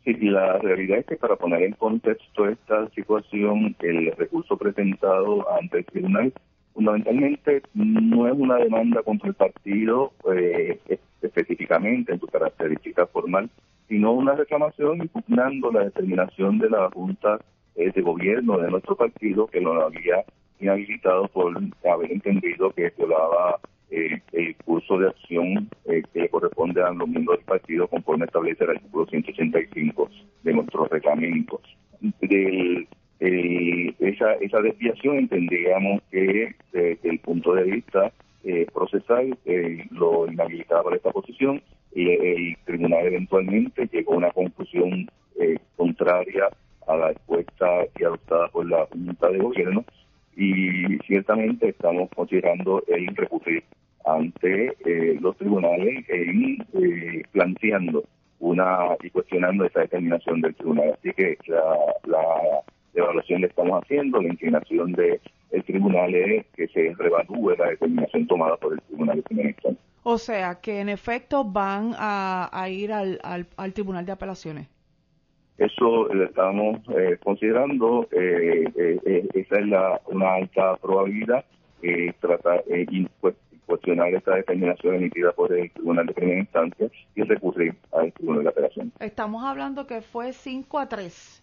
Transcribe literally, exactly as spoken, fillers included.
Sí, y la realidad es que para poner en contexto esta situación, el recurso presentado ante el tribunal fundamentalmente no es una demanda contra el partido eh, específicamente en su característica formal, sino una reclamación impugnando la determinación de la Junta eh, de Gobierno de nuestro partido, que lo había inhabilitado por haber entendido que violaba eh, el curso de acción eh, que le corresponde a los miembros del partido conforme establece el artículo ciento ochenta y cinco de nuestros reglamentos. Del, eh, esa, esa desviación entendíamos que desde el punto de vista eh, procesal eh, lo inhabilitaba por esta posición y el tribunal eventualmente llegó a una conclusión eh, contraria a la respuesta que adoptada por la Junta de Gobierno, y ciertamente estamos considerando el recurrir ante eh, los tribunales en eh, planteando una y cuestionando esa determinación del tribunal. Así que la, la evaluación que estamos haciendo, la inclinación del tribunal es que se revalúe la determinación tomada por el tribunal de primera instancia. O sea, que en efecto van a, a ir al, al, al Tribunal de Apelaciones. Eso lo estamos eh, considerando, eh, eh, eh, esa es la, una alta probabilidad, eh, tratar eh, y cuestionar esta determinación emitida por el Tribunal de Primera Instancia y recurrir al Tribunal de Apelación. Estamos hablando que fue cinco a tres.